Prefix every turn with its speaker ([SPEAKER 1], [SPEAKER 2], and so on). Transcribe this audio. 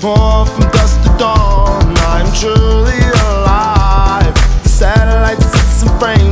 [SPEAKER 1] Or from dusk to dawn, I'm truly alive. The satellites, sets and frames